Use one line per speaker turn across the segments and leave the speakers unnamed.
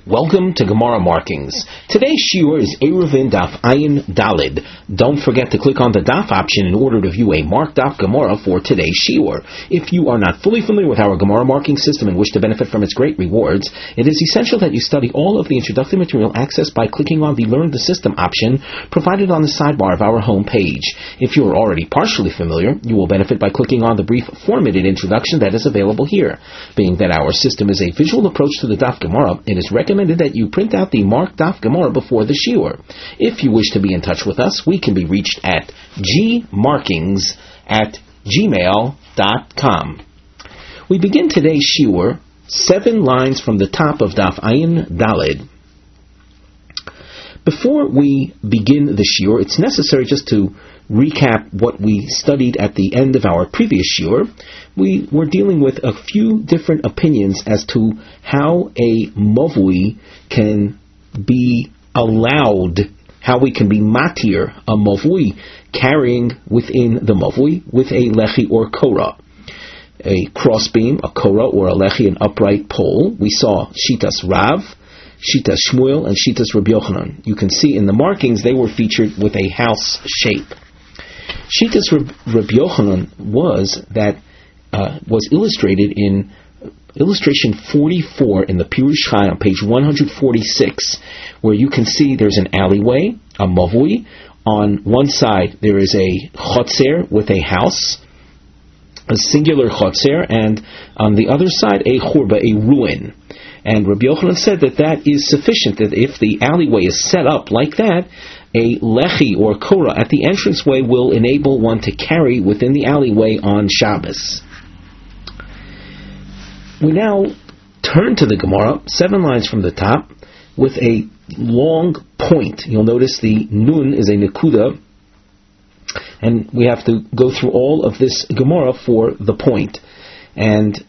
Welcome to Gemara Markings. Today's shiur is Eruvin Daf Ayin Dalid. Don't forget to click on the Daf option in order to view a marked Daf Gemara for today's shiur. If you are not fully familiar with our Gemara marking system and wish to benefit from its great rewards, it is essential that you study all of the introductory material accessed by clicking on the Learn the System option provided on the sidebar of our home page. If you are already partially familiar, you will benefit by clicking on the brief 4-minute introduction that is available here. Being that our system is a visual approach to the Daf Gemara, it is recommended that you print out the marked Daf Gemara before the shiur. If you wish to be in touch with us, we can be reached at gmarkings@gmail.com. We begin today's shiur 7 lines from the top of Daf Ayin Dalid. Before we begin the shiur, it's necessary just to recap what we studied at the end of our previous shiur. We were dealing with a few different opinions as to how a mavui can be allowed, how we can be matir a mavui, carrying within the mavui with a lechi or korah. A crossbeam, a korah, or a lechi, an upright pole. We saw Shitas Rav, Shitas Shmuel, and Shitas Rabbi Yochanan. You can see in the markings they were featured with a house shape. Shitas Rabbi Yochanan was illustrated in illustration 44 in the Pirush Chai on page 146, where you can see there's an alleyway, a mavui. On one side there is a chotzer with a house, a singular chotzer, and on the other side a churba, a ruin. And Rabbi Yochanan said that is sufficient, that if the alleyway is set up like that, a lechi or korah at the entranceway will enable one to carry within the alleyway on Shabbos. We now turn to the Gemara, 7 lines from the top, with a long point. You'll notice the nun is a nekuda, and we have to go through all of this Gemara for the point. And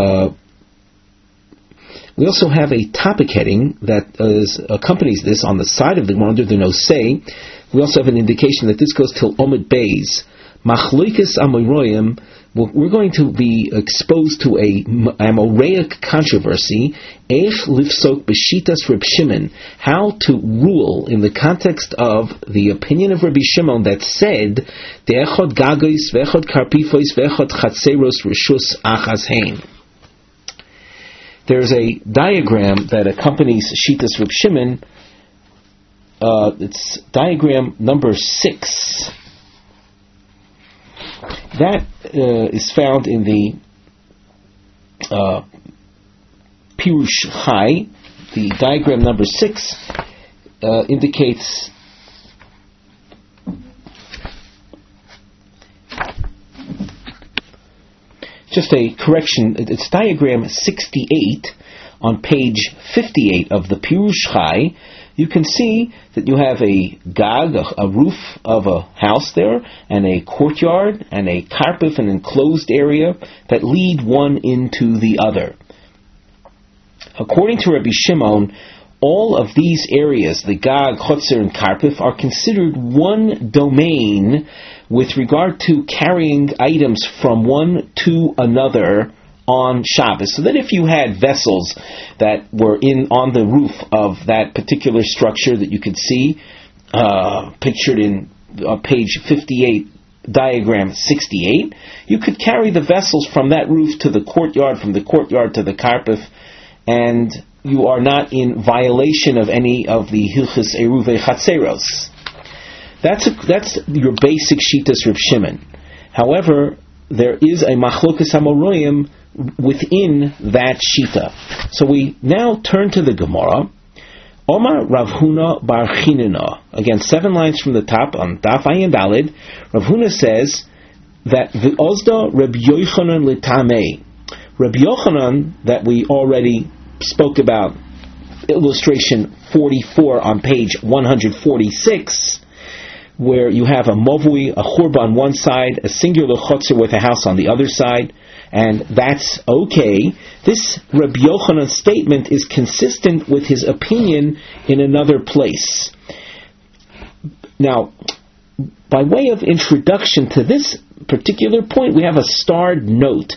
we also have a topic heading that accompanies this on the side of the Gemara under the nosei. We also have an indication that this goes till Omid Beis. Machlokes Amoraim. We're going to be exposed to a Amoraic controversy. Eich lifsok b'shitas Reb Shimon. How to rule in the context of the opinion of Rabbi Shimon that said de'echod gagois ve'echod karpifois ve'echod chatzeros rishus achas hein. There's a diagram that accompanies Shitas Reb Shimon. It's diagram number 6. That is found in the Pirush Chai. The diagram number 6 indicates just a correction. It's diagram 68 on page 58 of the Pirush Chai. You can see that you have a gag, a roof of a house there, and a courtyard, and a karpif, an enclosed area that lead one into the other. According to Rabbi Shimon, all of these areas, the gag, chotzer, and karpif, are considered one domain with regard to carrying items from one to another on Shabbos. So that if you had vessels that were on the roof of that particular structure that you could see pictured in page 58, diagram 68, you could carry the vessels from that roof to the courtyard, from the courtyard to the karpif, and you are not in violation of any of the hilchos eruvei chatzeros. That's your basic shitas Reb Shimon. However, there is a machlokes amoraim within that shita. So we now turn to the Gemara. Omar Rav Huna bar Chinina. Again, 7 lines from the top on Daf Ayin Dalid. Rav Huna says that v'ozda Reb Yochanan l'tamei. Reb Yochanan, that we already spoke about, illustration 44 on page 146, where you have a mavui, a churba on one side, a singular chotzer with a house on the other side, and that's okay. This Rabbi Yochanan statement is consistent with his opinion in another place. Now, by way of introduction to this particular point, we have a starred note,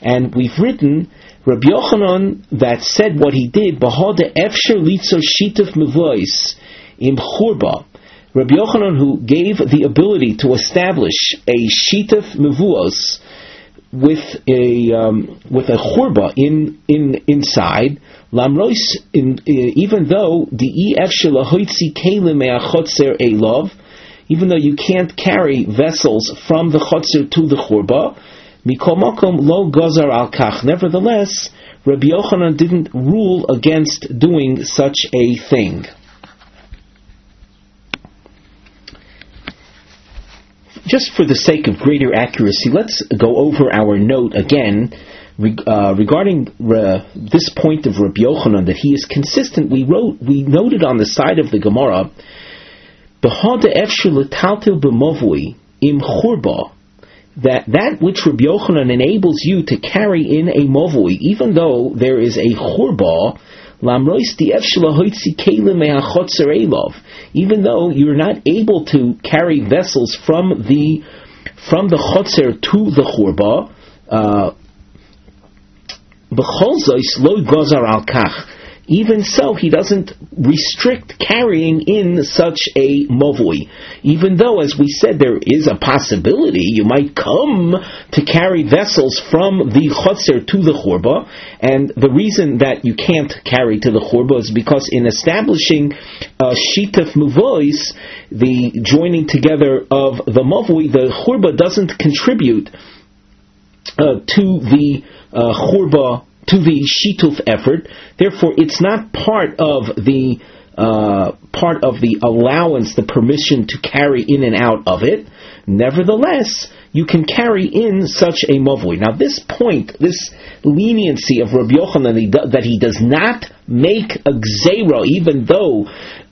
And we've written Rabbi Yochanan that said what he did, Bahada Efsher Litzo Shituf Mevois Im Churba. Rabbi Yochanan, who gave the ability to establish a Shituf Mevuos with a churba inside, lamrois, even though the efshel lahoitzi kelim me'achotzer elov, even though you can't carry vessels from the chotzer to the churba, mikol makom lo gozar al kach. Nevertheless, Rabbi Yochanan didn't rule against doing such a thing. Just for the sake of greater accuracy, let's go over our note again regarding this point of Rabbi Yochanan, that he is consistent. We noted on the side of the Gemara, that which Rabbi Yochanan enables you to carry in a movui, even though there is a churba, even though you're not able to carry vessels from the chotzer to the churba, even so, he doesn't restrict carrying in such a movui. Even though, as we said, there is a possibility you might come to carry vessels from the chotzer to the churba, and the reason that you can't carry to the churba is because in establishing shituf mevois, the joining together of the movui, the churba doesn't contribute to the churba, to the shituf effort. Therefore, it's not part of the allowance, the permission to carry in and out of it. Nevertheless, you can carry in such a mavui. Now, this point, this leniency of Rabbi Yochanan, that he does not make a gzeira, even though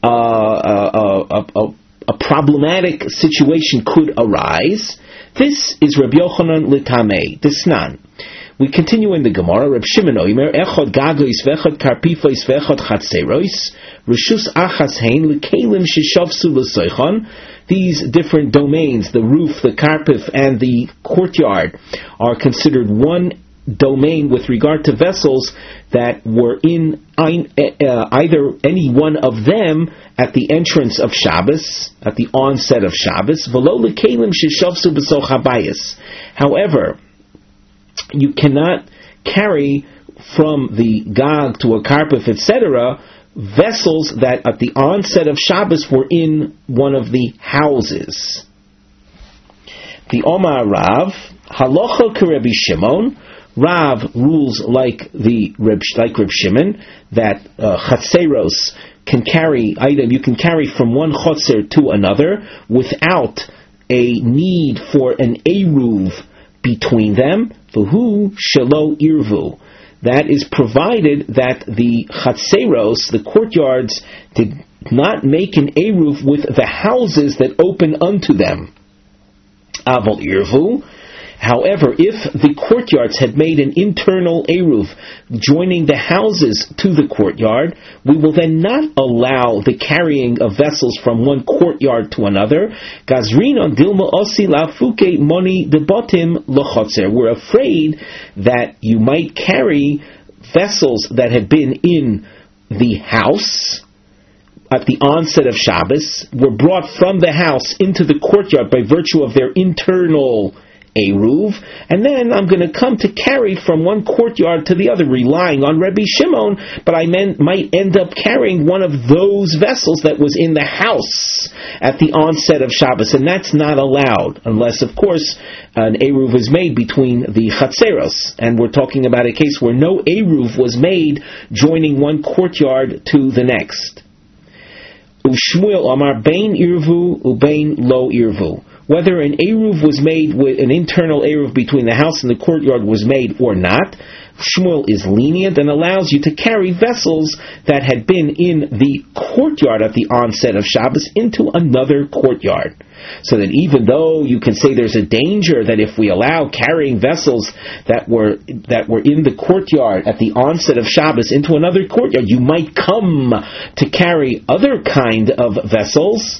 a problematic situation could arise, this is Rabbi Yochanan litamei, disnan. We continue in the Gemara. Reb Shimon Oimer, Echad Gagois, Vechad Karpifois, Vechad Chatzerois, Rishus Achas Hein, Lekelim Shishavsu L'Soichon. These different domains, the roof, the karpif, and the courtyard, are considered one domain with regard to vessels that were in either any one of them at the entrance of Shabbos, at the onset of Shabbos. V'lo Lekelim Shishavsu B'soch Habayis. However, you cannot carry from the Gag to a karpif, etc., vessels that at the onset of Shabbos were in one of the houses. The Omar Rav, Halacha Kerebi Shimon, Rav rules like Reb Shimon, that Chatzeros can carry item, you can carry from one chotzer to another without a need for an eruv between them. V'hu shelo irvu. That is provided that the chatzeros, the courtyards, did not make an eruv with the houses that open unto them. Aval irvu. However, if the courtyards had made an internal eruv joining the houses to the courtyard, we will then not allow the carrying of vessels from one courtyard to another. Gazrinon dilma osi lafuke moni debotim lochotzer. We're afraid that you might carry vessels that had been in the house at the onset of Shabbos, were brought from the house into the courtyard by virtue of their internal eruv, and then I'm going to come to carry from one courtyard to the other, relying on Rabbi Shimon, but I might end up carrying one of those vessels that was in the house at the onset of Shabbos, and that's not allowed, unless, of course, an eruv is made between the chatzeros, and we're talking about a case where no eruv was made joining one courtyard to the next. Ushmuel Amar Bain Irvu Ubain Lo Irvu. Whether an eruv was made, with an internal eruv between the house and the courtyard was made or not, Shmuel is lenient and allows you to carry vessels that had been in the courtyard at the onset of Shabbos into another courtyard. So that even though you can say there's a danger that if we allow carrying vessels that were in the courtyard at the onset of Shabbos into another courtyard, you might come to carry other kind of vessels.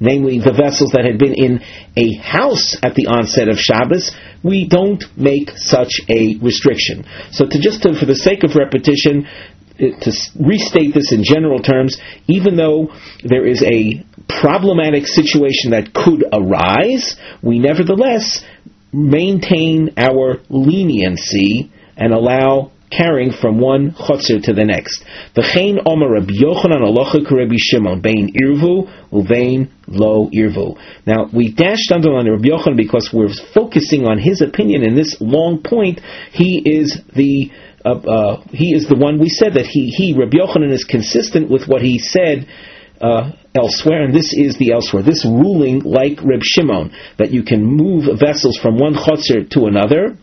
namely the vessels that had been in a house at the onset of Shabbos, we don't make such a restriction. So for the sake of repetition, to restate this in general terms, even though there is a problematic situation that could arise, we nevertheless maintain our leniency and allow carrying from one chotzer to the next. V'chein Omer Rabbi Yochanan halacha k'Rabbi Shimon bein irvu uvein lo irvu. Now we dashed underline Rabbi Yochanan because we're focusing on his opinion in this long point. He is the one we said that Rabbi Yochanan is consistent with what he said elsewhere, and this is the elsewhere. This ruling, like Reb Shimon, that you can move vessels from one chotzer to another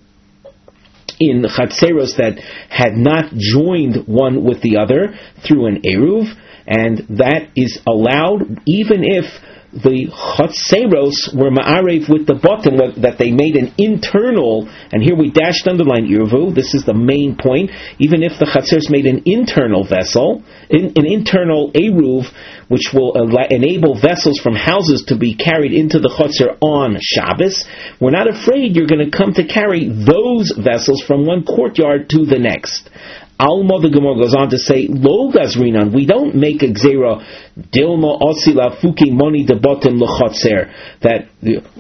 in chatzeros that had not joined one with the other through an eruv, and that is allowed even if the chatzeros were ma'arev with the bottom, that they made an internal, and here we dashed underline irvu, this is the main point, even if the chatzeros made an internal vessel, an internal eruv, which will enable vessels from houses to be carried into the chotzer on Shabbos, we're not afraid you're going to come to carry those vessels from one courtyard to the next. Alma, the Gemara goes on to say, Lo gazrinan, we don't make a gzera, dilma osila fuki moni debotim lechotzer, that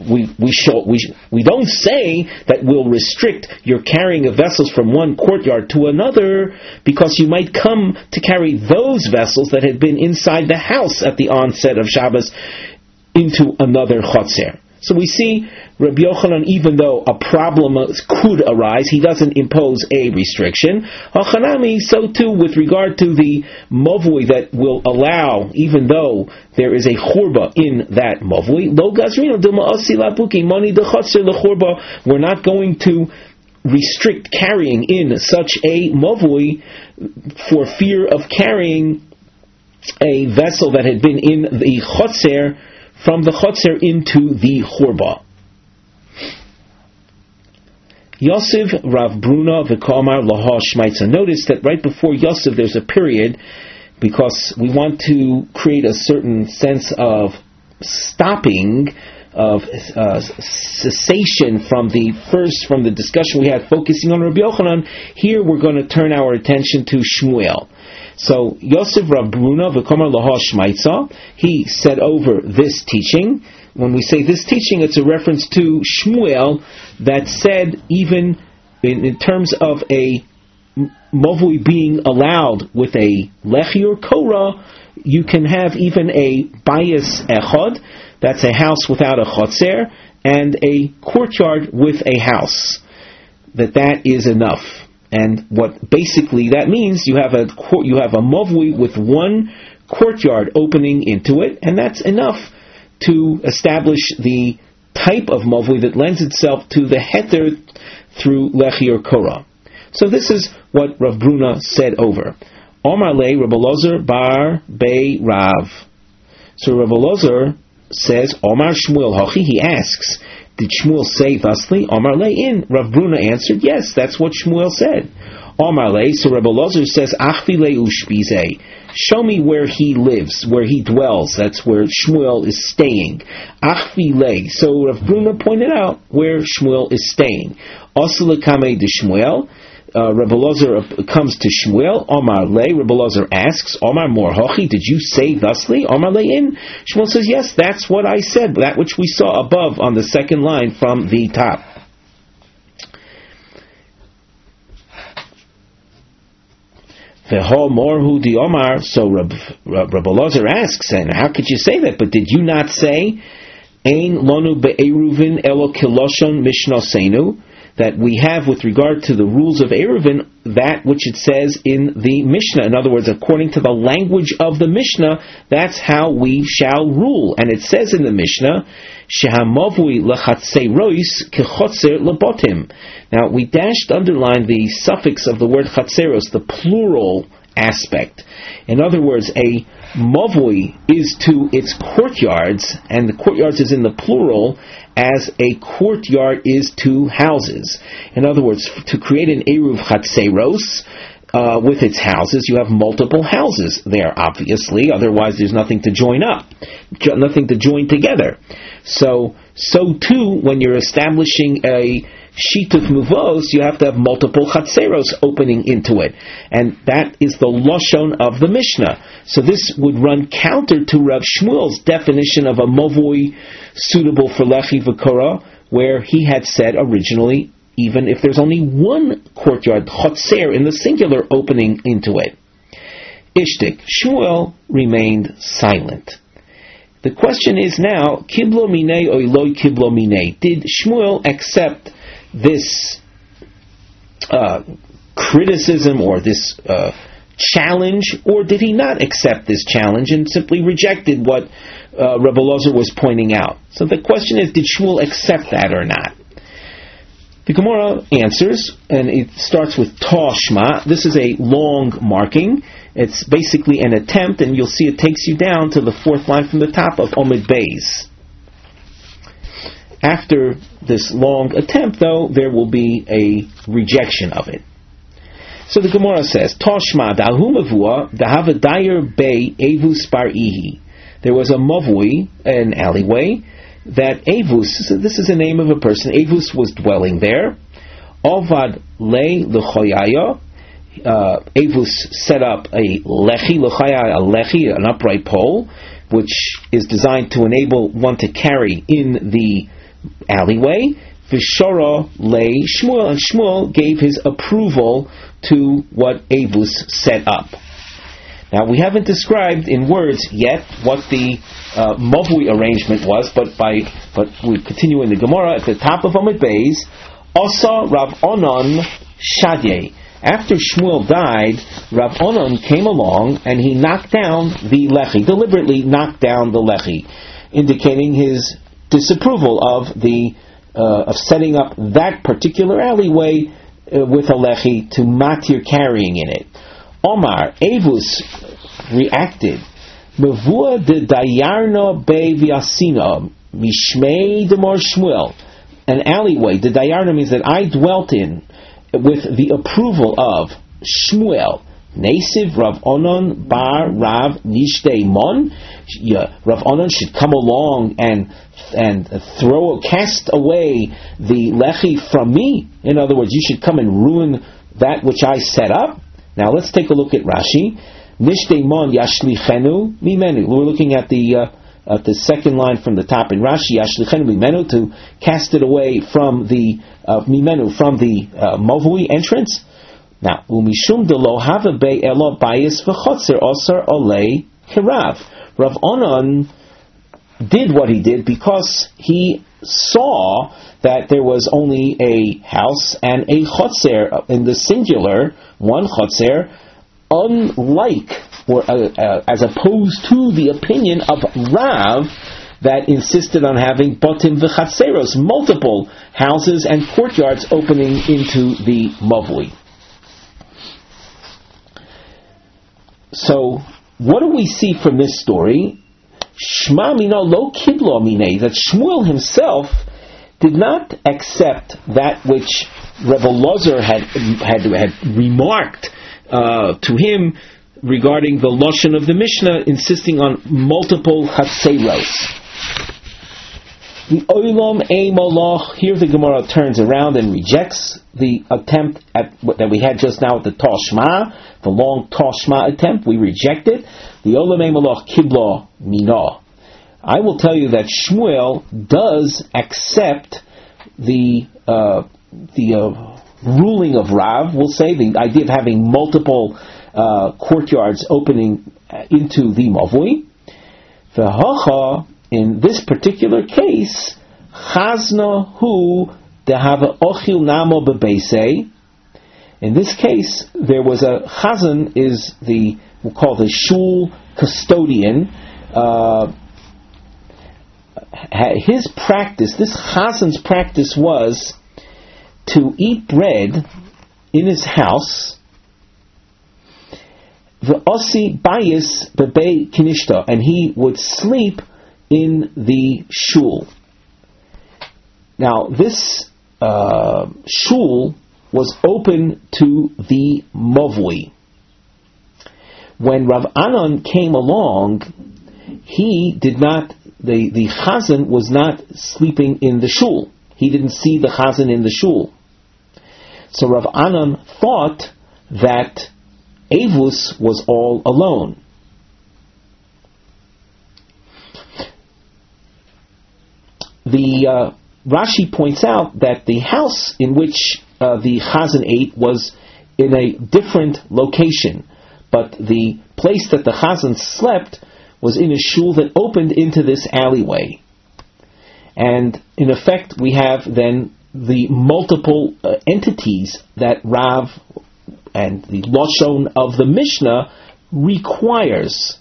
we don't say that we'll restrict your carrying of vessels from one courtyard to another, because you might come to carry those vessels that had been inside the house at the onset of Shabbos into another chotzer. So we see Rabbi Yochanan, even though a problem could arise, he doesn't impose a restriction. Hachanami, so too with regard to the movui that will allow, even though there is a churba in that movui, lo gazrino dilma asila puki mani dechotzer lechurba, we're not going to restrict carrying in such a movui for fear of carrying a vessel that had been in the chotzer from the chotzer into the churba. Yosef Rav Bruna v'Kamar Laha Shmaitza. Notice that right before Yosef there's a period, because we want to create a certain sense of stopping, of cessation from the discussion we had focusing on Rabbi Yochanan. Here we're going to turn our attention to Shmuel. So Yosef Rav Bruna v'Kamar Laha Shmaitza, he said over this teaching. When we say this teaching, it's a reference to Shmuel that said, even in terms of a movui being allowed with a lechi or korah, you can have even a bayis echad, that's a house without a chotzer, and a courtyard with a house. That is enough. And what basically that means, you have a movui with one courtyard opening into it, and that's enough to establish the type of mavui that lends itself to the heter through lechi or korah. So this is what Rav Bruna said over. Omar le Rabbi Elazar bar Bei Rav. So Rabbi Elazar says, Omar Shmuel hachi, he asks, did Shmuel say thusly? Omar le in. Rav Bruna answered, yes, that's what Shmuel said. Omar le, so Rabbi Elazar says, achvi le ushpizei. Show me where he lives, where he dwells. That's where Shmuel is staying. Achvi le. So Rav Bruna pointed out where Shmuel is staying. Osile kame de Shmuel. Rabbi Elazar comes to Shmuel. Omar le. Rabbi Elazar asks, Omar mor hochi, did you say thusly? Omar le in. Shmuel says, yes, that's what I said. That which we saw above on the second line from the top. V'ho morhu di Omar. So Rabbi Elazar asks, and how could you say that? But did you not say, Ein lonu be'eruvin elo kiloshon mishnosenu, that we have with regard to the rules of eruvin that which it says in the Mishnah? In other words, according to the language of the Mishnah, that's how we shall rule. And it says in the Mishnah, shehamavui lechatzeros kechotzer lebotim. Now, we underlined the suffix of the word chatzeros, the plural aspect. In other words, a mavui is to its courtyards, and the courtyards is in the plural, as a courtyard is to houses. In other words, to create an eruv chatzeros, with its houses. You have multiple houses there, obviously. Otherwise, there's nothing to join up, nothing to join together. So too, when you're establishing a Shituf Muvos, you have to have multiple Chatzeros opening into it. And that is the Lashon of the Mishnah. So this would run counter to Rav Shmuel's definition of a Movoi suitable for Lechi V'Korah, where he had said originally, even if there's only one courtyard, Chatzer, in the singular opening into it. Ishtik, Shmuel remained silent. The question is now, Kiblo Minei or Eloi Kiblo Minei? Did Shmuel accept this criticism or this challenge, or did he not accept this challenge and simply rejected what Rabbi Elazar was pointing out? So the question is, did Shmuel accept that or not? The Gemara answers, and it starts with Toshma. This is a long marking. It's basically an attempt, and you'll see it takes you down to the fourth line from the top of Omid Beis. After this long attempt, though, there will be a rejection of it. So the Gemara says, Toshma dahu mavua dahavadayer bei evus bar ihi. There was a mavui, an alleyway, that Avus, this is the name of a person, Avus was dwelling there. Ovad le lechoyaya. Avus set up a lechi, an upright pole, which is designed to enable one to carry in the alleyway. Vishara le Shmuel, and Shmuel gave his approval to what Avus set up. Now, we haven't described in words yet what the Mavui arrangement was, but we continue in the Gemara at the top of Amud Beis. Asa Rav Onan Shadye. After Shmuel died, Rav Onan came along and he knocked down the lechi, deliberately knocked down the lechi, indicating his disapproval of of setting up that particular alleyway with a lechi to matir carrying in it. Omar, Avus reacted, Mevua de Dayarna Be Vyasina, Mishmei Demor Shmuel. An alleyway, the Dayarna means that I dwelt in with the approval of Shmuel. Nasiv Rav Onan Bar Rav Nishtei Mon. Rav Onan should come along and cast away the lechi from me. In other words, you should come and ruin that which I set up. Now let's take a look at Rashi. Nishtei Mon Yashlichenu Mimenu. We're looking at the second line from the top in Rashi. Yashlichenu Mimenu, to cast it away from the Mimenu, from the Mavui entrance. Now, Umishum de lo have be elo bayis v'chotzer osar olei hirav. Rav Onan did what he did because he saw that there was only a house and a chotzer in the singular, one chotzer, unlike or as opposed to the opinion of Rav that insisted on having botim v'chatzeros, multiple houses and courtyards opening into the mavui. So, what do we see from this story? Shma mina lo kiblo mine, that Shmuel himself did not accept that which Rebbe Elazar had remarked to him regarding the lashon of the Mishnah, insisting on multiple chatzeros. The olam ein malach. Here the Gemara turns around and rejects the attempt that we had just now at the Toshma, the long Toshma attempt. We reject it. The olam ein malach kibla mina. I will tell you that Shmuel does accept the ruling of Rav. We'll say the idea of having multiple courtyards opening into the mavui. The hacha. In this particular case, chazna hu dehava ochil namo bebeisei. In this case, there was a chazan, we'll call the shul custodian. His practice, this chazan's practice, was to eat bread in his house. The osi bayis bebei kinishta, and he would sleep in the shul. Now, this shul was open to the Movui. When Rav Anan came along, the Chazan was not sleeping in the shul. He didn't see the Chazan in the shul. So Rav Anan thought that Avus was all alone. The Rashi points out that the house in which the Chazan ate was in a different location, but the place that the Chazan slept was in a shul that opened into this alleyway. And in effect, we have then the multiple entities that Rav and the Lashon of the Mishnah requires.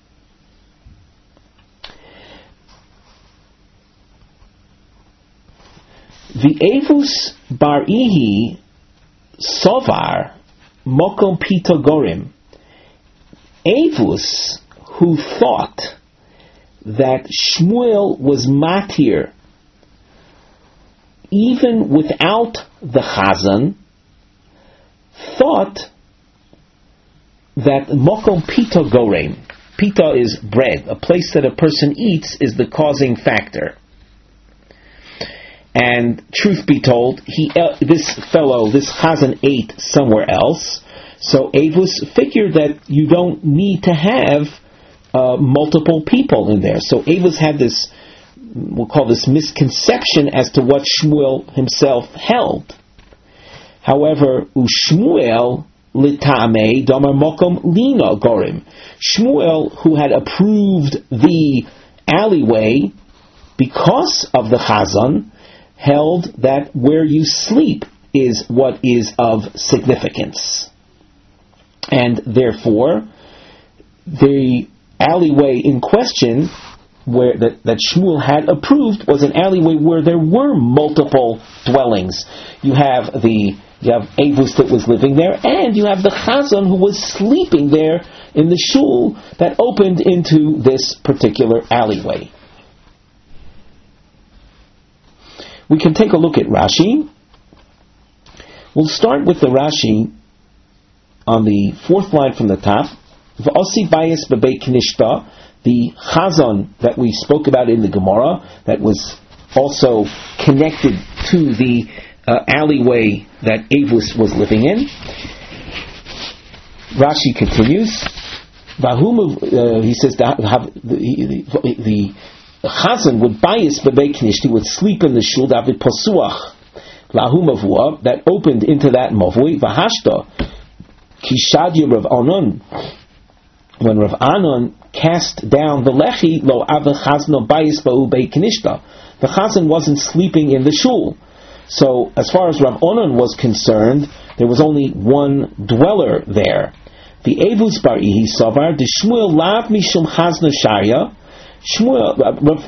The Avus bar Ihi Sovar Mokom Pita Gorim. Avus, who thought that Shmuel was matir even without the Chazan, thought that Mokom Pita Gorem, Pita is bread, a place that a person eats is the causing factor. And truth be told, this Chazan ate somewhere else, so Avus figured that you don't need to have multiple people in there. So Avus had this, we'll call this misconception as to what Shmuel himself held. However, Ushmuel litame damar mokom lina gorim. Shmuel, who had approved the alleyway because of the Chazan, held that where you sleep is what is of significance. And therefore, the alleyway in question where that Shmuel had approved was an alleyway where there were multiple dwellings. You have Avus that was living there, and you have the Chazan who was sleeping there in the shul that opened into this particular alleyway. We can take a look at Rashi. We'll start with the Rashi on the fourth line from the top. V'osi bayis bebeit knishta, the Chazan that we spoke about in the Gemara, that was also connected to the alleyway that Avus was living in. Rashi continues. He says the Chazan would bias bebeit knishti, would sleep in the shul david pasuach lahu mavua, that opened into that mavui. V'hashta kishadya Rav Anan, when Rav Anan cast down the lechi, lo ava chazno bias ba'u beit knishta, the Chazan wasn't sleeping in the shul. So as far as Rav Anan was concerned, there was only one dweller there. The Avus bar Ihi savar de Shmuel lav mishum chazno sharya. Shmuel,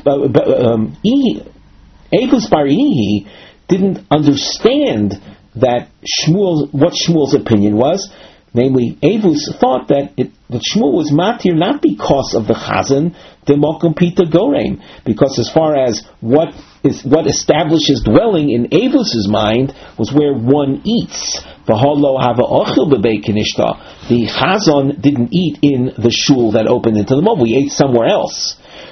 Avus bar Ihi didn't understand that what Shmuel's opinion was. Namely, Avus thought that Shmuel was matir not because of the Chazan, the Mokom Pita Gorem, because as far as what establishes dwelling in Avus's mind was where one eats. The Chazan didn't eat in the shul that opened into the mob; we ate somewhere else.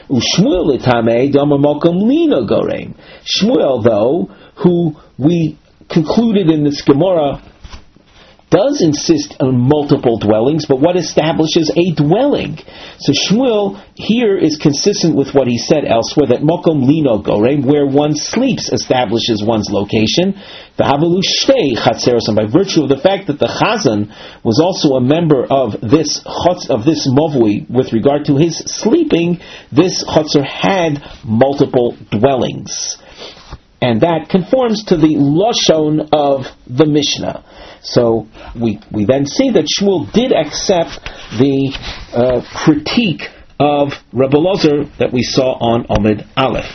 Shmuel, though, who we concluded in this Gemara, does insist on multiple dwellings, but what establishes a dwelling? So Shmuel here is consistent with what he said elsewhere, that Mokom Lino Gorem, where one sleeps, establishes one's location. The Havalu Shtei Chatzeros, by virtue of the fact that the Chazan was also a member of this Movui with regard to his sleeping, this Chatzer had multiple dwellings. And that conforms to the Lashon of the Mishnah. So we then see that Shmuel did accept the critique of Rebbe Lozer that we saw on Omid Aleph.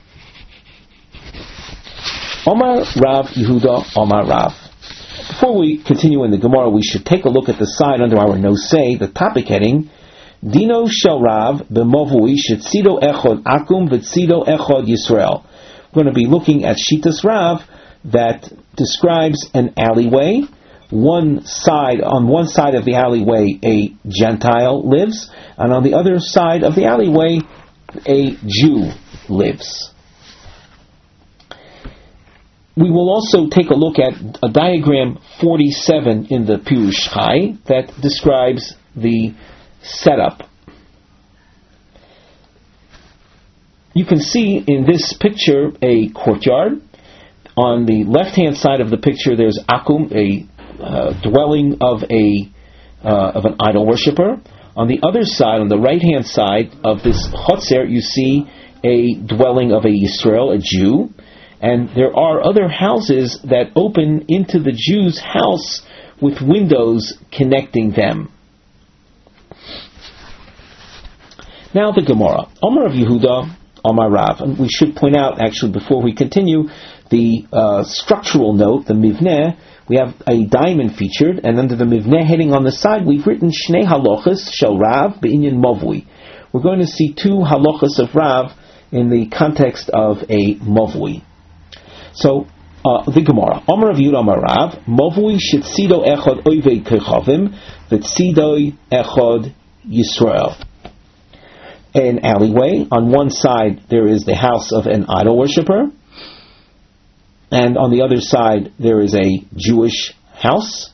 Omar Rav Yehuda Omar Rav. Before we continue in the Gemara, we should take a look at the side under our nosei, the topic heading, Dino Shel Rav B'Movui Shetzido Echod Akum V'Tzido Echod Yisrael. We're going to be looking at Shitas Rav, that describes an alleyway. On one side of the alleyway, a Gentile lives, and on the other side of the alleyway, a Jew lives. We will also take a look at a diagram 47 in the Pirush Chai that describes the setup. You can see in this picture a courtyard. On the left-hand side of the picture, there's Akum, a dwelling of an idol worshipper. On the other side, on the right-hand side of this Chotzer, you see a dwelling of a Yisrael, a Jew. And there are other houses that open into the Jew's house with windows connecting them. Now the Gemara. Omar of Yehuda, Omar Rav. And we should point out, actually, before we continue, the structural note, the Mivneh. We have a diamond featured, and under the Mivneh heading on the side, we've written Shnei Halochas Shel Rav Be'inyan Movui. We're going to see two Halochas of Rav in the context of a Movui. So, the Gemara. Omar of Yud Omar Rav, Movui Shetzido Echod Oivei Kechavim, Vetzido Echod Yisrael. An alleyway. On one side, there is the house of an idol worshipper, and on the other side, there is a Jewish house.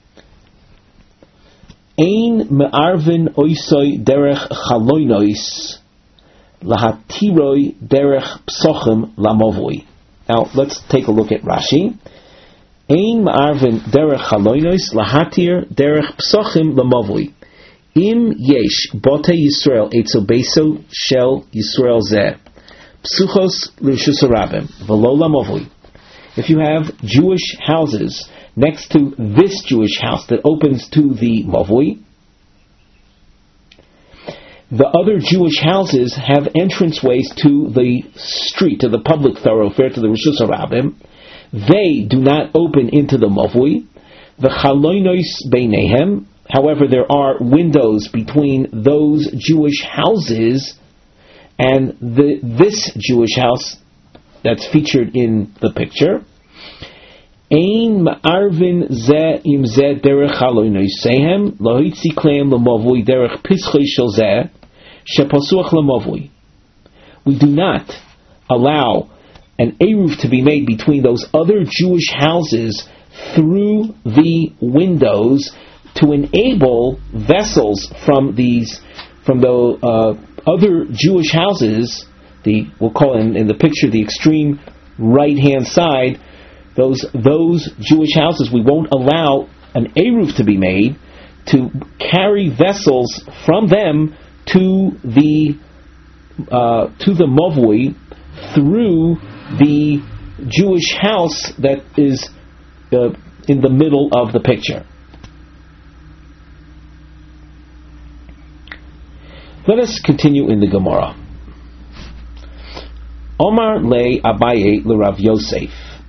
Ein me'arvin oisoi derech chaloinois lahatiroi derech psochim lamovui. Now, let's take a look at Rashi. Ein me'arvin derech chaloinois lahatir derech psochim lamovui. Im yesh bote Yisrael etzo beso shel Yisrael zeh psuchos l'rishus harabim v'lo lamovui. If you have Jewish houses next to this Jewish house that opens to the Mavui, the other Jewish houses have entranceways to the street, to the public thoroughfare, to the Rishus HaRabim. They do not open into the Mavui. The Chaloinois Beinehem, however, there are windows between those Jewish houses and this Jewish house that's featured in the picture. Ein ma'arvin zeh im zeh derech haloinoisehem lohitzi kleim lemavui derech pischei shel zeh shepasuach lemavui. We do not allow an eruv to be made between those other Jewish houses through the windows to enable vessels from the other Jewish houses. We'll call in the picture the extreme right-hand side, those Jewish houses, we won't allow an eruv to be made to carry vessels from them to the Mavui through the Jewish house that is in the middle of the picture. Let us continue in the Gemara. Omar le Abaye le Rav Yosef.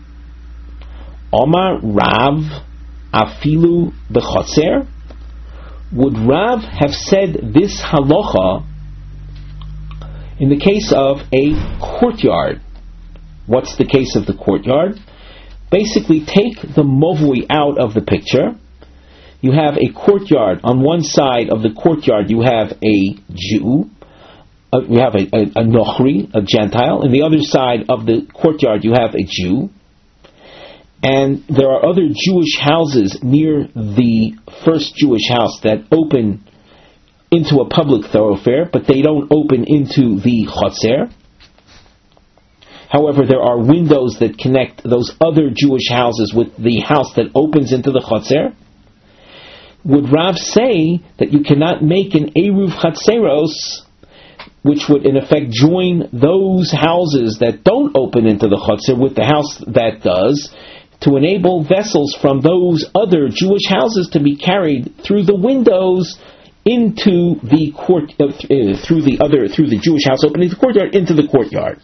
Omar Rav afilu bechotzer. Would Rav have said this halacha in the case of a courtyard? What's the case of the courtyard? Basically, take the movui out of the picture. You have a courtyard. On one side of the courtyard, you have a Jew. You have a Nochri, a Gentile. On the other side of the courtyard, you have a Jew. And there are other Jewish houses near the first Jewish house that open into a public thoroughfare, but they don't open into the Chotzer. However, there are windows that connect those other Jewish houses with the house that opens into the Chotzer. Would Rav say that you cannot make an Eruv Chatzeros, which would in effect join those houses that don't open into the Chotzer with the house that does, to enable vessels from those other Jewish houses to be carried through the windows into the court, through the Jewish house opening the courtyard into the courtyard?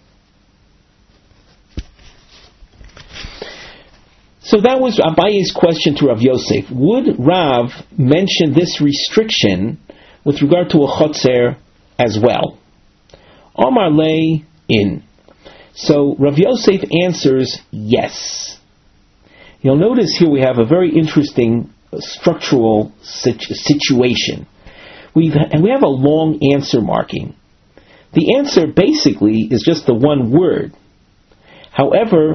So that was Abaye's question to Rav Yosef. Would Rav mention this restriction with regard to a chotzer as well? Omar lay in. So Rav Yosef answers yes. You'll notice here we have a very interesting structural situation. We have a long answer marking. The answer basically is just the one word. However,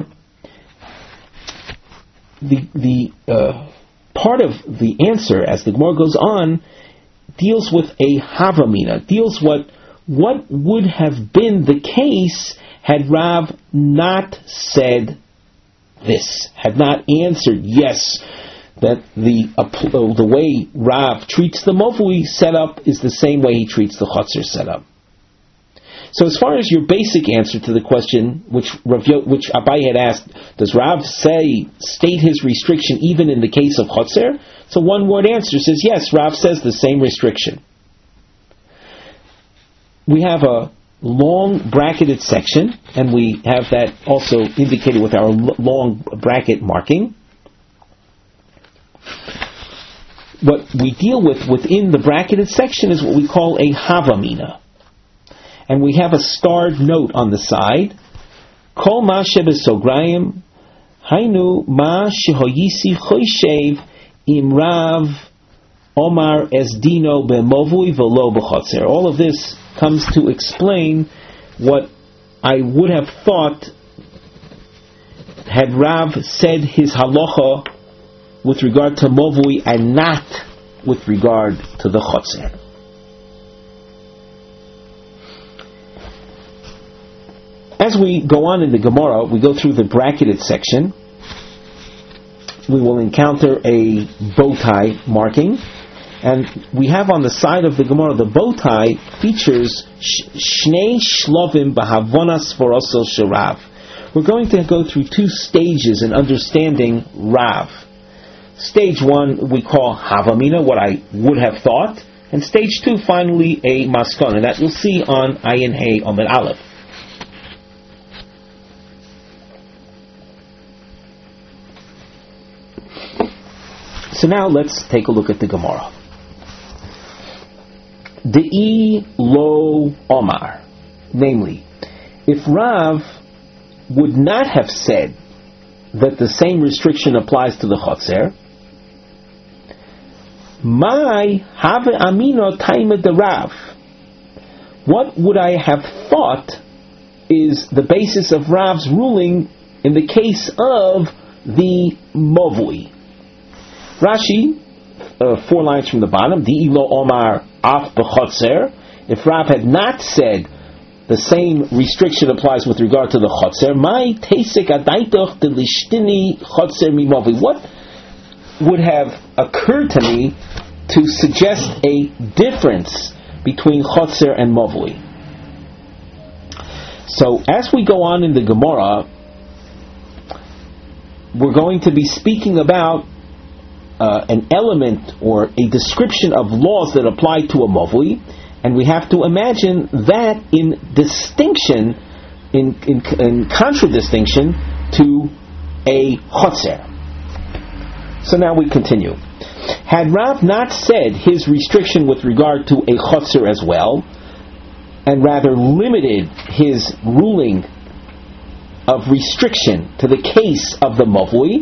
the part of the answer, as the Gemara goes on, deals with a havamina, deals what would have been the case had Rav not said this, had not answered yes, that the way Rav treats the Mavui setup is the same way he treats the Chotzer setup. So as far as your basic answer to the question, which Abai had asked, does Rav state his restriction even in the case of Chotzer? It's a one-word answer. Says yes, Rav says the same restriction. We have a long bracketed section, and we have that also indicated with our long bracket marking. What we deal with within the bracketed section is what we call a havamina. And we have a starred note on the side. Kol ma shebesograyim, hainu ma shehoyisi choyshev im Rav Omar esdino bemovui velo b'chotzer. All of this comes to explain what I would have thought had Rav said his halacha with regard to movui and not with regard to the chotzer. As we go on in the Gemara, we go through the bracketed section. We will encounter a bow tie marking, and we have on the side of the Gemara, the bow tie features Shnei Shlovim Bahavonas Voroso Sherav. We're going to go through two stages in understanding Rav. Stage one we call Havamina, what I would have thought, and stage two finally a Maskon, and that you'll see on Ayin Hey Amud Aleph. So now let's take a look at the Gemara. De'i lo Omar, namely, if Rav would not have said that the same restriction applies to the Chotzer, my have amino taima de Rav, what would I have thought is the basis of Rav's ruling in the case of the Movui? Rashi, 4 lines from the bottom, Di'i lo Omar af b'chotzer. If Rav had not said the same restriction applies with regard to the chotzer, my teisek adaitoch de lishtini chotzer mimovui. What would have occurred to me to suggest a difference between chotzer and movui? So as we go on in the Gemara, we're going to be speaking about an element or a description of laws that apply to a movui, and we have to imagine that in distinction, in contradistinction to a chotzer. So now we continue. Had Rav not said his restriction with regard to a chotzer as well, and rather limited his ruling of restriction to the case of the movui,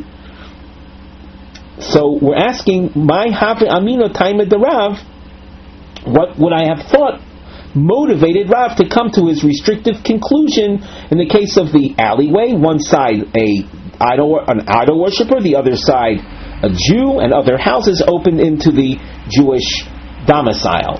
so we're asking, my have amino taima de Rav, what would I have thought motivated Rav to come to his restrictive conclusion in the case of the alleyway? One side an idol worshiper, the other side a Jew, and other houses opened into the Jewish domicile.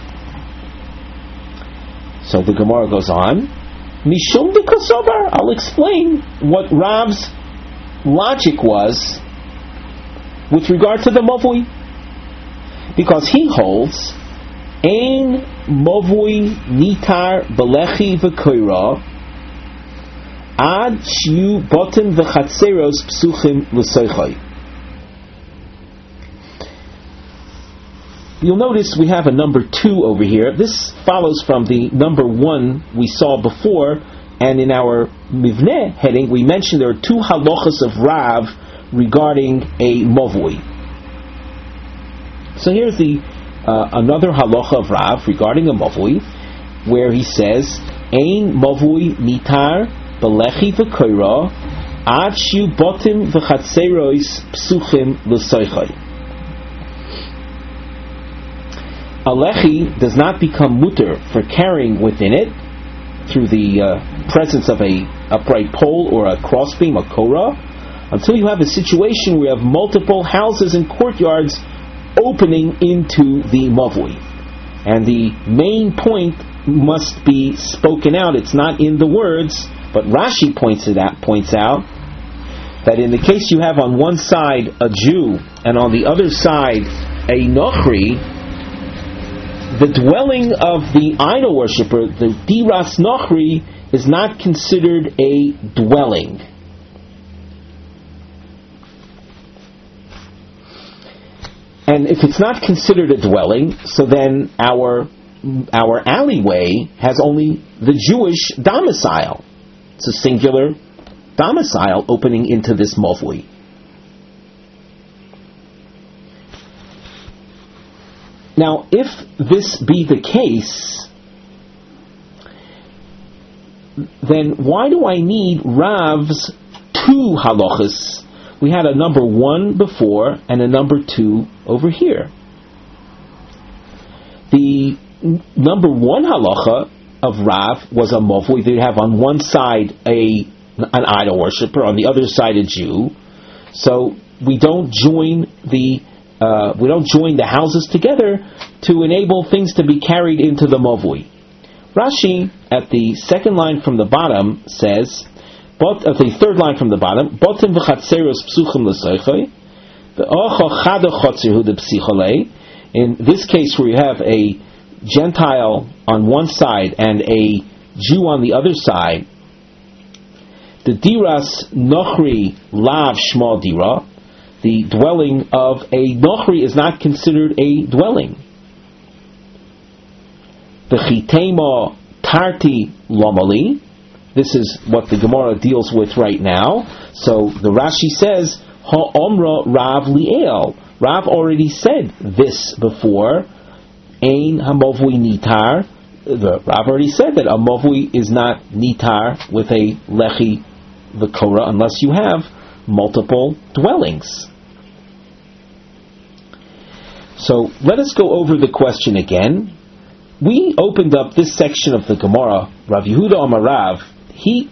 So the Gemara goes on, Mishum de Kosobar, I'll explain what Rav's logic was with regard to the movui, because he holds ein movui nitar belechi v'koira ad shiu botim v'chatzeros psuchim l'soichai. You'll notice we have a number 2 over here. This follows from the number 1 we saw before, and in our Mivneh heading we mentioned there are 2 halachas of Rav regarding a movui. So here's another halacha of Rav regarding a movui, where he says, Ein movui nitar belechi v'koira Adshu botim v'chatzerois psuchim l'soichai. A lechi does not become mutter for carrying within it through the presence of a upright pole or a crossbeam, a korah, until you have a situation where you have multiple houses and courtyards opening into the mavui. And the main point must be spoken out. It's not in the words, but Rashi points out that in the case you have on one side a Jew and on the other side a Nochri, the dwelling of the idol worshipper, the Diras Nochri, is not considered a dwelling. And if it's not considered a dwelling, so then our alleyway has only the Jewish domicile. It's a singular domicile opening into this mavui. Now, if this be the case, then why do I need Rav's two halachas? We had a number 1 before and a number 2 over here. The number 1 halacha of Rav was a mavui. They have on one side an idol worshipper, on the other side a Jew. So we don't join the houses together to enable things to be carried into the mavui. Rashi at the second line from the bottom says, but at the third line from the bottom, botim v'chatzeros psuchim l'soichoi, v'ocha chada chotzer hu d'psichole. In this case, where you have a Gentile on one side and a Jew on the other side, the diras nochri lav shma dira, the dwelling of a nochri is not considered a dwelling. The chitema tarti lomali. This is what the Gemara deals with right now. So the Rashi says, ha'omra Rav li'el. Rav already said this before. Ein hamavui nitar. Rav already said that a mavui is not nitar with a lechi v'korah unless you have multiple dwellings. So let us go over the question again. We opened up this section of the Gemara. Rav Yehuda Amar Rav, Rav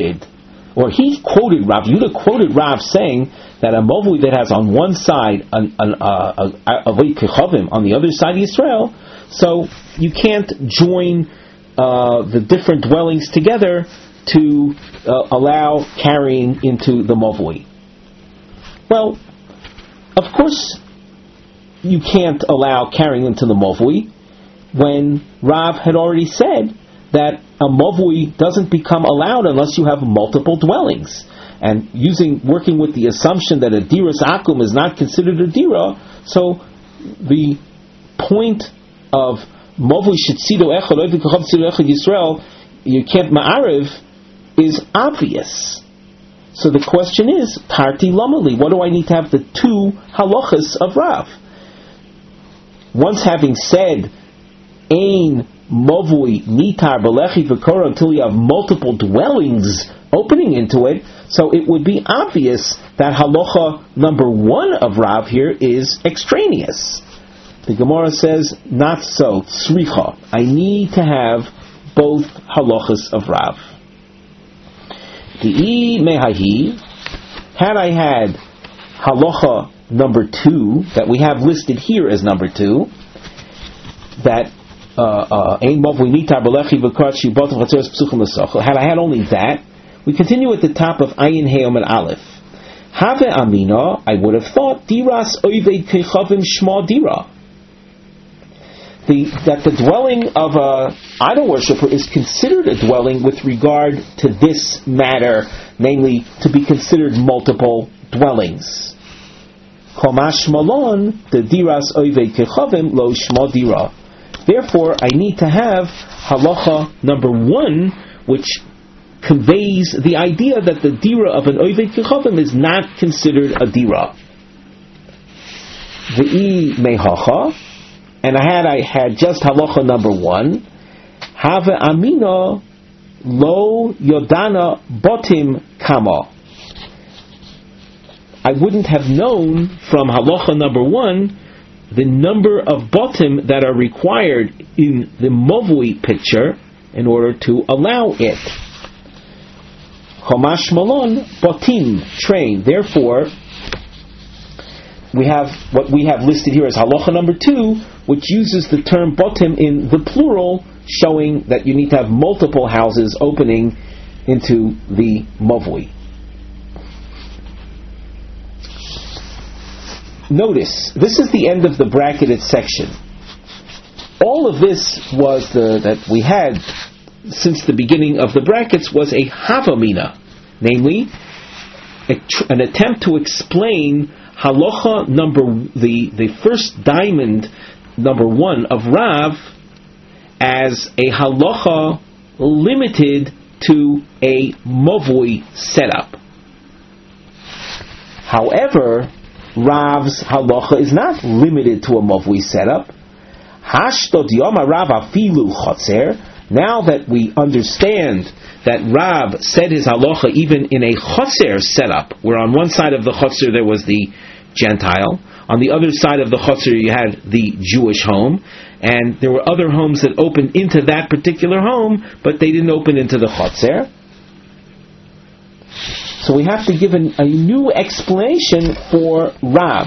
Yehuda quoted Rav saying that a mavui that has on one side a kechavim, on the other side Yisrael, so you can't join the different dwellings together to allow carrying into the mavui. Well, of course you can't allow carrying into the mavui when Rav had already said that a mavui doesn't become allowed unless you have multiple dwellings. And working with the assumption that a diras akum is not considered a dira, so the point of mavui shetzido echad oiv k'chav tzido echad Yisrael, you can't ma'ariv, is obvious. So the question is, tarti lamali, what do I need to have the two halachas of Rav? Once having said, ein mavui nitar belechi v'korah, until you have multiple dwellings opening into it, so it would be obvious that halacha number 1 of Rav here is extraneous. The Gemara says, not so, tzricha. I need to have both halachas of Rav. Di'i mehahi, had I had halacha number 2, that we have listed here as number 2, that had I had only that, we continue at the top of Ayin Heom and Aleph. Have Amina, I would have thought, Diras Oived Kechavim Shma Dira. That the dwelling of a idol worshipper is considered a dwelling with regard to this matter, namely to be considered multiple dwellings. Komash Malon, the Diras Oived Kechavim Lo Shma Dira. Therefore, I need to have halacha number 1, which conveys the idea that the dira of an Oived Kechavim is not considered a dira. V'i mehacha, and I had just halacha number 1, have amina lo yodana botim kama. I wouldn't have known from halacha number 1 the number of botim that are required in the Mavui picture in order to allow it. Chomash malon botim, train. Therefore, we have what we have listed here as halacha number 2, which uses the term botim in the plural, showing that you need to have multiple houses opening into the Mavui. Notice, this is the end of the bracketed section. All of this was that we had since the beginning of the brackets was a havamina, namely an attempt to explain halacha the first diamond number 1 of Rav as a halacha limited to a mavui setup. However, Rav's halacha is not limited to a mavui setup. Hashtod yoma Rav afilu chotzer. Now that we understand that Rav said his halacha even in a chotzer setup, where on one side of the chotzer there was the Gentile, on the other side of the chotzer you had the Jewish home, and there were other homes that opened into that particular home, but they didn't open into the chotzer. So we have to give a new explanation for Rav.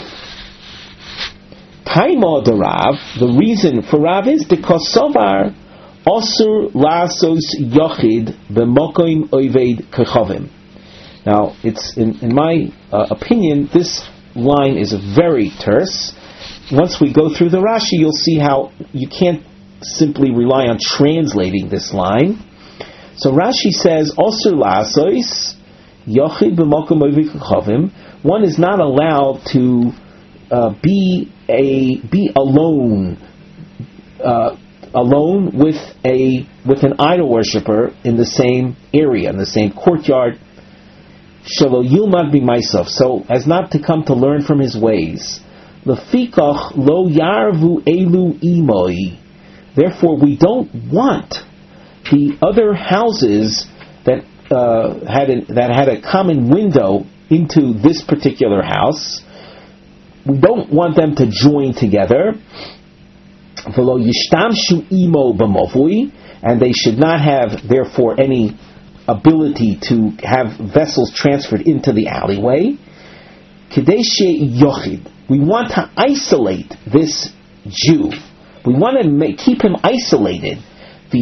Taima de Rav, the reason for Rav is because Sovar Osur Lasos Yochid B'Mokoim Oived Kechavim. Now, it's in my opinion, this line is very terse. Once we go through the Rashi, you'll see how you can't simply rely on translating this line. So Rashi says Osur Lasos Yochid b'makom oived kechavim. One is not allowed to be alone with an idol worshipper in the same area, in the same courtyard. Shelo yilmad b'maisav, so as not to come to learn from his ways. Lefikach lo yarvu elu imoi. Therefore, we don't want the other houses that had a common window into this particular house. We don't want them to join together. V'lo yishtamshu imo b'mavui, and they should not have, therefore, any ability to have vessels transferred into the alleyway. Kadeshe yochid. We want to isolate this Jew. We want to keep him isolated. So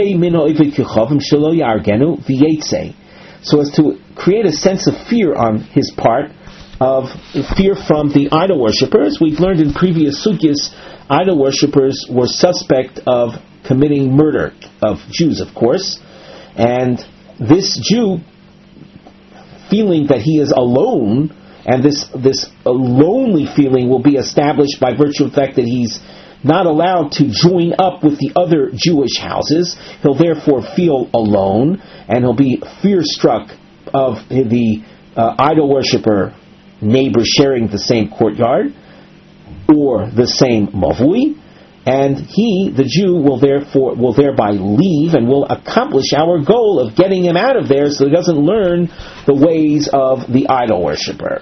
as to create a sense of fear on his part, of fear from the idol worshippers. We've learned in previous sugyas, idol worshippers were suspect of committing murder of Jews, of course, and this Jew, feeling that he is alone, and this lonely feeling will be established by virtue of the fact that he's not allowed to join up with the other Jewish houses. He'll therefore feel alone, and he'll be fear-struck of the idol worshipper neighbor sharing the same courtyard or the same mavui, and he, the Jew, will thereby leave, and will accomplish our goal of getting him out of there so he doesn't learn the ways of the idol worshipper.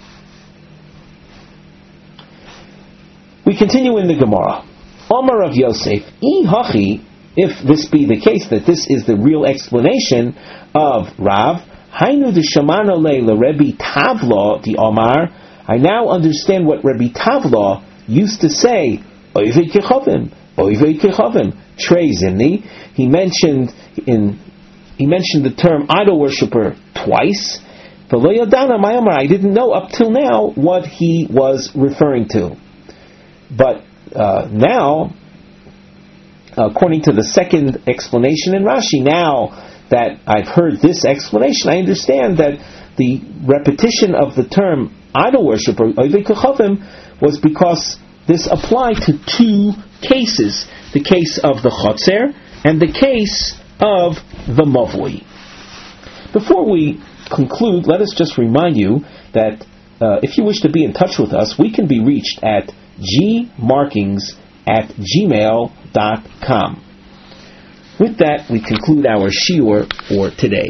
We continue in the Gemara. Omar of Yosef, Hachi, if this be the case, that this is the real explanation of Rav, Hainu de Shamano le Rebbe Tavla the Omar, I now understand what Rebbe Tavla used to say, Oivei Kechavim, Trei Zimni. He mentioned the term idol worshipper twice. I didn't know up till now what he was referring to. But now, according to the second explanation in Rashi, now that I've heard this explanation, I understand that the repetition of the term idol worshipper, Oivei Kechavim, was because this applied to two cases: the case of the chotzer and the case of the mavui. Before we conclude, let us just remind you that if you wish to be in touch with us, we can be reached at gmarkings@gmail.com. With that, we conclude our shiur for today.